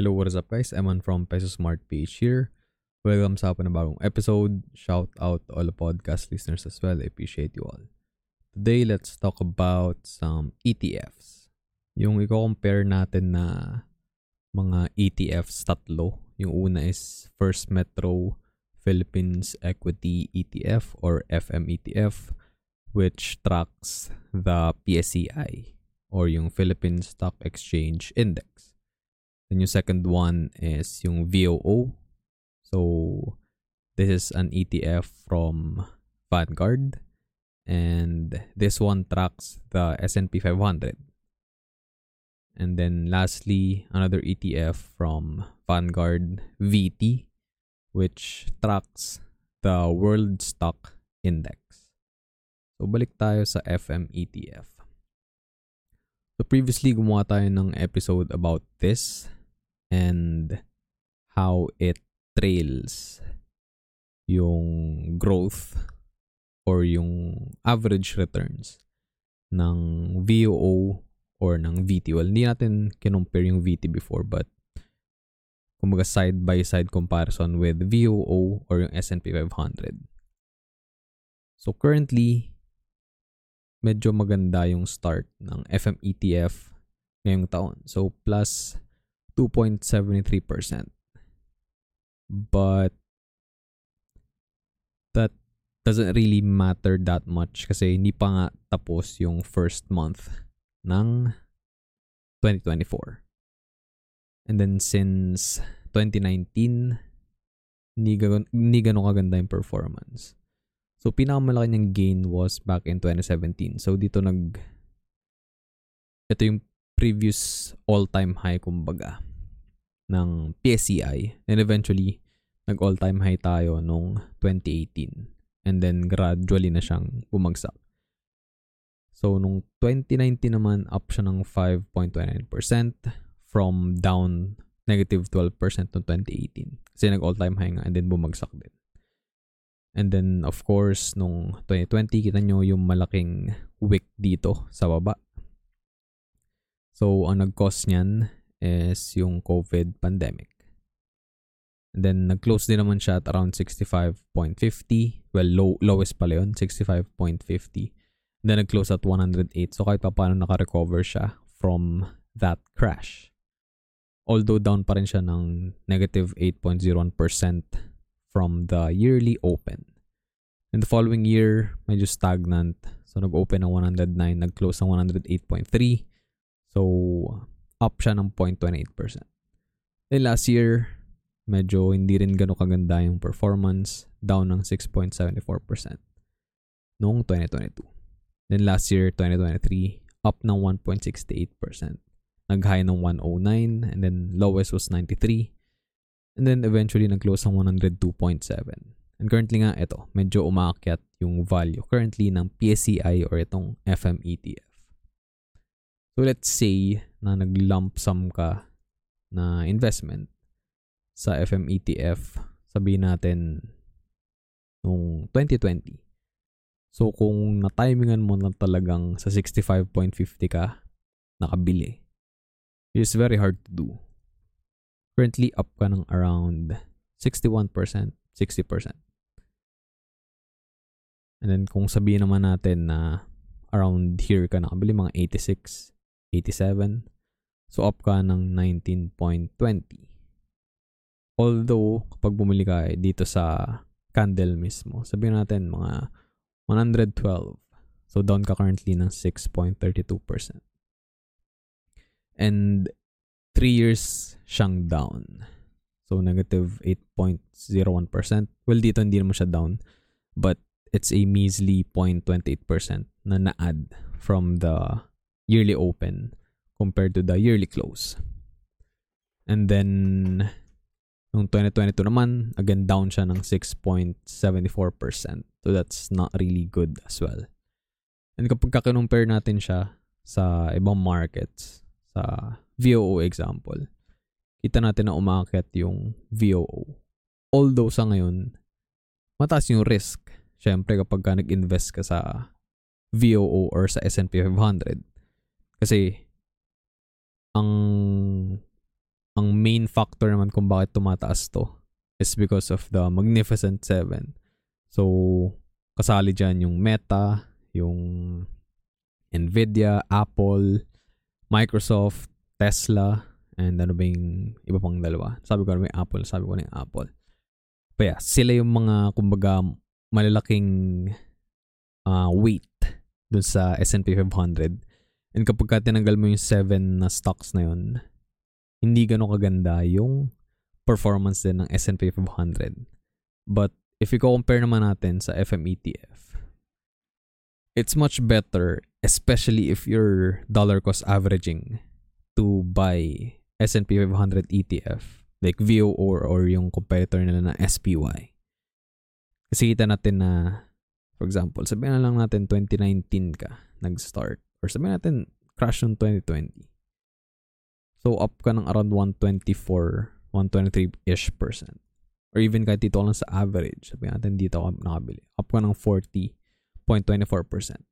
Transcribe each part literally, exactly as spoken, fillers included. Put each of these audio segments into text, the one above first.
Hello, what is up guys? Eman from Peso Smart P H here. Welcome sa panibagong episode. Shout out to all the podcast listeners as well. I appreciate you all. Today, let's talk about some E T Fs. Yung i-compare natin na mga E T Fs tatlo. Yung una is First Metro Philippines Equity E T F or F M E T F, which tracks the P S C I or yung Philippine Stock Exchange Index. Then yung second one is yung V O O. So this is an E T F from Vanguard, and this one tracks the S and P five hundred. And then lastly, another E T F from Vanguard, V T, which tracks the World Stock Index. So balik tayo sa F M E T F. So previously gumawa tayo ng episode about this and how it trails yung growth or yung average returns ng V O O or ng V T. Well, hindi natin kinompare yung V T before, but kumbaga side-by-side comparison with V O O or yung S and P five hundred. So currently, medyo maganda yung start ng F M E T F ngayong taon. So plus two point seven three percent. But that doesn't really matter that much kasi hindi pa nga tapos yung first month ng twenty twenty-four. And then since twenty nineteen, hindi, gan- hindi ganun kaganda yung performance. So pinakamalaki niyang gain was back in twenty seventeen. So dito nag ito yung previous all-time high kumbaga ng P S C I, and eventually nag all-time high tayo nung twenty eighteen, and then gradually na siyang bumagsak. So nung twenty nineteen naman, up siya ng five point two nine percent from down negative twelve percent noong twenty eighteen kasi nag all-time high nga and then bumagsak din. And then of course nung twenty twenty, kita nyo yung malaking wick dito sa baba. So ang nag-cause niyan is yung COVID pandemic. And then nag-close din naman siya at around sixty-five point five zero. Well, low, lowest pala yun, sixty-five point five zero. And then nag-close at one hundred eight. So kahit pa paano naka-recover siya from that crash. Although down pa rin siya ng negative eight point zero one percent from the yearly open. In the following year, medyo stagnant. So nag-open ng one hundred nine, nag-close ng one hundred eight point three. So up siya ng zero point two eight percent. Then last year, medyo hindi rin gano'ng kaganda yung performance, down ng six point seven four percent noong twenty twenty-two. Then last year, twenty twenty-three, up ng one point six eight percent. Nag-high ng one oh nine, and then lowest was ninety-three. And then eventually nag-close ng one hundred two point seven. And currently nga, ito, medyo umaakyat yung value currently ng P S C I or itong F M E T F. So let's say na nag-lump sum ka na investment sa F M E T F, sabihin natin nung twenty twenty. So kung na-timingan mo na talagang sa sixty-five point five zero ka nakabili, it's very hard to do. Currently up ka ng around sixty-one percent, sixty percent. And then kung sabihin naman natin na around here ka nakabili, mga eighty-six, eighty-seven, so up ka ng nineteen point two zero. Although, kapag bumili ka eh, dito sa candle mismo, sabihin natin mga one hundred twelve. So, down ka currently ng six point three two percent. And three years siyang down. So, negative eight point zero one percent. Well, dito hindi naman siya down. But, it's a measly zero point two eight percent na na-add from the yearly open compared to the yearly close. And then, noong twenty twenty-two naman, again down siya ng six point seven four percent. So that's not really good as well. And kapag kakinumpare natin siya sa ibang markets, sa V O O example, kita natin na umakyat yung V O O. Although sa ngayon, mataas yung risk. Siyempre kapag ka nag-invest ka sa V O O or sa S and P five hundred. Kasi ang ang main factor naman kung bakit tumataas to is because of the Magnificent Seven. So, kasali dyan yung Meta, yung Nvidia, Apple, Microsoft, Tesla, and ano ba yung iba pang dalawa? Sabi ko na yung Apple, sabi ko na yung Apple. But yeah, sila yung mga, kumbaga, malalaking uh, weight dun sa S and P five hundred. And kapag ka tinanggal mo yung seven na stocks na yun, hindi ganun kaganda yung performance din ng S and P five hundred. But if you compare naman natin sa F M E T F, it's much better, especially if you're dollar cost averaging, to buy S and P five hundred E T F like V O O or, or yung competitor nila na S P Y. Kasi kita natin na, for example, sabihin na lang natin twenty nineteen ka nag-start, or sabihin natin crash ng twenty twenty. So up ka ng around one twenty-four, one twenty-three-ish percent. Or even kahit dito lang sa average, sabihin natin dito ka nakabili, up ka ng forty point two four percent.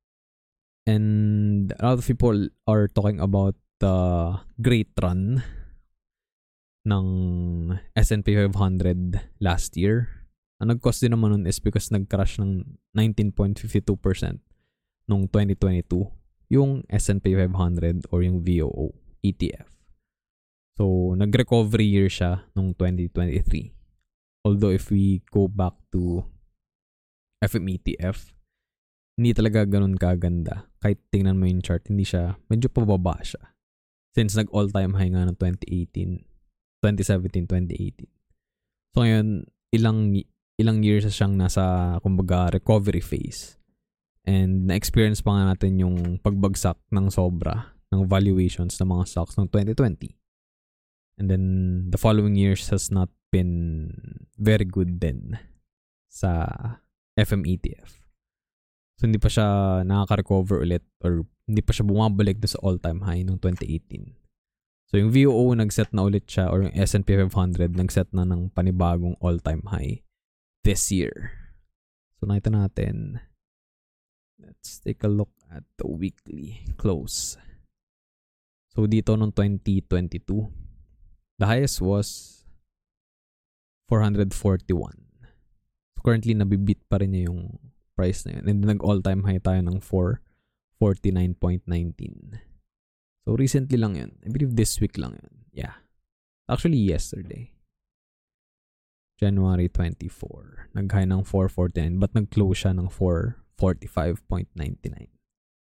And a lot of people are talking about the great run ng S and P five hundred last year. Ang nag-cause din naman nun is because nag-crash ng nineteen point five two percent nung twenty twenty-two yung S and P five hundred or yung V O O E T F. So, nag-recovery year siya nung twenty twenty-three. Although if we go back to F M E T F, hindi talaga ganun kaganda. Kahit tingnan mo yung chart, hindi siya, medyo pababa siya. Since nag-all-time high nga ng twenty eighteen, twenty seventeen, twenty eighteen. So ngayon, ilang ilang years siyang nasa, kumbaga, recovery phase. And na-experience pa nga natin yung pagbagsak ng sobra ng valuations ng mga stocks ng twenty twenty. And then, the following years has not been very good din sa F M E T F. So, hindi pa siya nakaka-recover ulit or hindi pa siya bumabalik do sa all-time high noong twenty eighteen. So, yung V O O nag-set na ulit siya or yung S and P five hundred nag-set na ng panibagong all-time high this year. So, nakita natin. Let's take a look at the weekly close. So, dito noong twenty twenty-two, the highest was four forty-one. So, currently, nabibit pa rin niya yung price na yun. And nag-all-time high tayo ng four forty-nine point one nine. So, recently lang yun. I believe this week lang yun. Yeah. Actually, yesterday. January twenty-fourth. Nag-high ng four forty-nine but nag-close siya ng four forty-five point nine nine.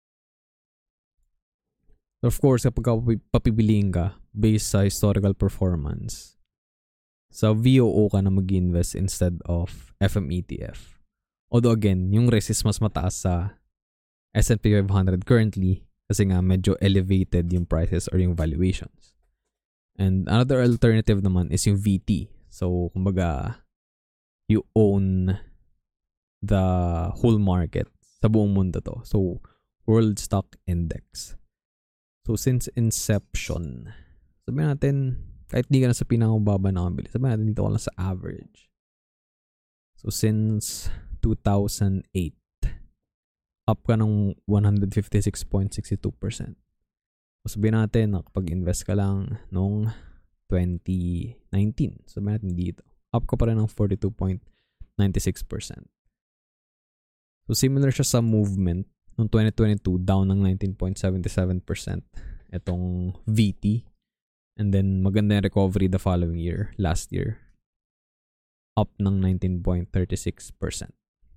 So, of course, kapag papibiliin ka based sa historical performance, sa V O O ka na mag-invest instead of F M E T F. Although again, yung risk is mas mataas sa S and P five hundred currently kasi nga medyo elevated yung prices or yung valuations. And another alternative naman is yung V T. So, kumbaga, you own the whole market sa buong mundo to. So, World Stock Index. So, since inception, sabihin natin, kahit di ka na sa pinakababa na kabili, sabihin natin dito ka lang sa average. So, since two thousand eight, up ka ng one fifty-six point six two percent. So, sabihin natin, nakapag-invest ka lang noong twenty nineteen. Sabihin natin dito, up ka pa rin ng forty-two point nine six percent. So, similar siya sa movement noong twenty twenty-two, down ng nineteen point seven seven percent itong V T. And then, maganda yung recovery the following year, last year, up ng nineteen point three six percent.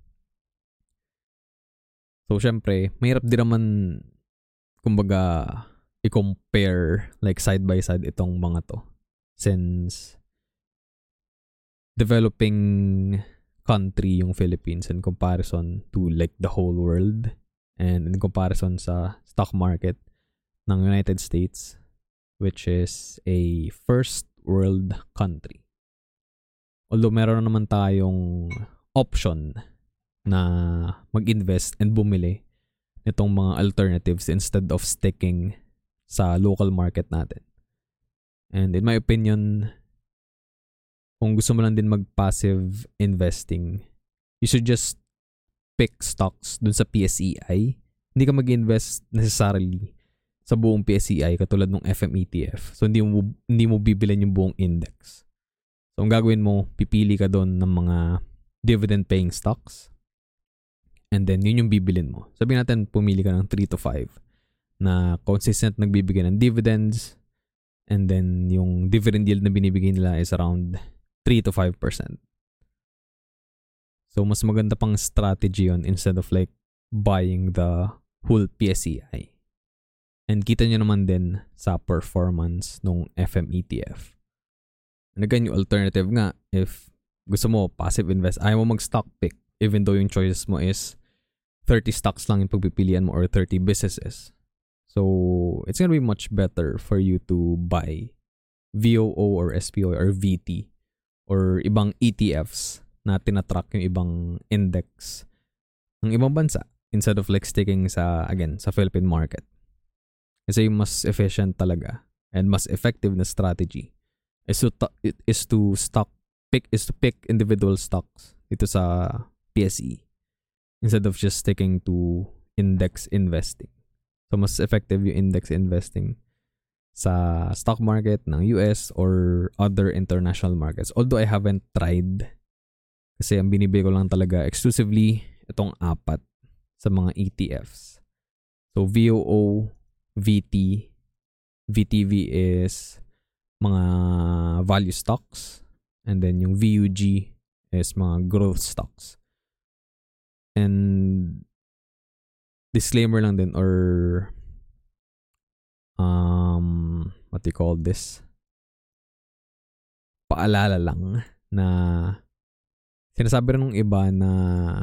So, syempre, mahirap din naman, kumbaga, i-compare, like, side by side itong mga to. Since, developing country yung Philippines in comparison to, like, the whole world. And in comparison sa stock market ng United States, which is a first world country. Although meron naman tayong option na mag-invest and bumili nitong mga alternatives instead of sticking sa local market natin. And in my opinion, kung gusto mo lang din mag-passive investing, you should just pick stocks dun sa P S E I. Hindi ka mag-invest necessarily sa buong P S C I katulad ng F M E T F. So, hindi mo, hindi mo bibilin yung buong index. So, ang gagawin mo, pipili ka doon ng mga dividend-paying stocks. And then, yun yung bibilin mo. Sabihin natin, pumili ka ng three to five na consistent nagbibigay ng dividends. And then, yung dividend yield na binibigay nila is around three to five percent. So, mas maganda pang strategy yun instead of like buying the whole P S C I. And kita nyo naman din sa performance ng F M E T F. And again, yung alternative nga, if gusto mo passive invest, ayaw mo mag-stock pick, even though yung choices mo is thirty stocks lang yung pagpipilian mo or thirty businesses. So, it's gonna be much better for you to buy V O O or S P O or V T or ibang E T Fs na tinatrack yung ibang index ng ibang bansa instead of like sticking sa, again, sa Philippine market. Kasi yung mas efficient talaga and mas effective na strategy is to, t- is to stock pick is to pick individual stocks dito sa P S E instead of just sticking to index investing. So mas effective yung index investing sa stock market ng U S or other international markets. Although I haven't tried kasi ang binibili ko lang talaga exclusively itong apat sa mga E T Fs. So V O O, V T, V T V is mga value stocks, and then yung V U G is mga growth stocks. And disclaimer lang din or um what do you call this? Paalala lang na sinasabi rin ng iba na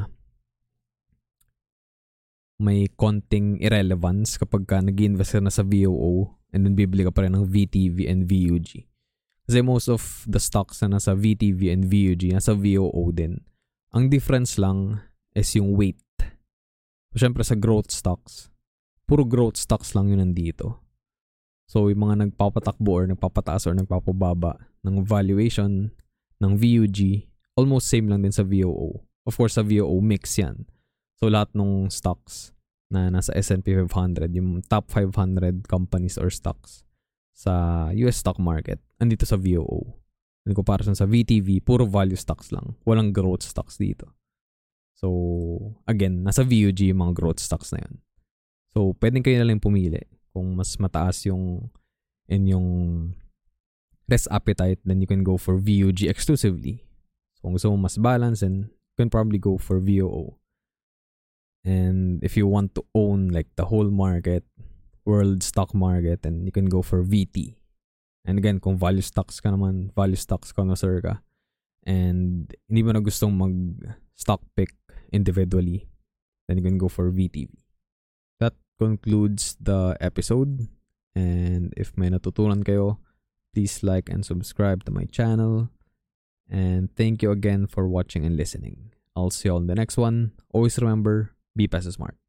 may konting irrelevance kapag ka nag-invest ka na sa V O O and then bibili ka pa rin ng V T V and V U G. Kasi most of the stocks na nasa V T V and V U G, nasa V O O din. Ang difference lang is yung weight. So, syempre sa growth stocks, puro growth stocks lang yun nandito. So, yung mga nagpapatakbo or nagpapataas or nagpapababa ng valuation ng V U G, almost same lang din sa V O O. Of course, sa V O O, mix yan. So, lahat ng stocks na nasa S and P five hundred, yung top five hundred companies or stocks sa U S stock market, andito sa V O O. In comparison sa V T V, puro value stocks lang. Walang growth stocks dito. So, again, nasa V U G yung mga growth stocks na yun. So, pwedeng kayo na lang pumili. Kung mas mataas yung inyong risk appetite, then you can go for V U G exclusively. So, kung gusto mo mas balance, then you can probably go for V O O. And if you want to own like the whole market, world stock market, then you can go for V T. And again, kung value stocks ka naman, value stocks connoisseur ka, and hindi mo na gustong mag-stock pick individually, then you can go for V T V. That concludes the episode. And if may natutunan kayo, please like and subscribe to my channel. And thank you again for watching and listening. I'll see you all in the next one. Always remember, be Peso Smart.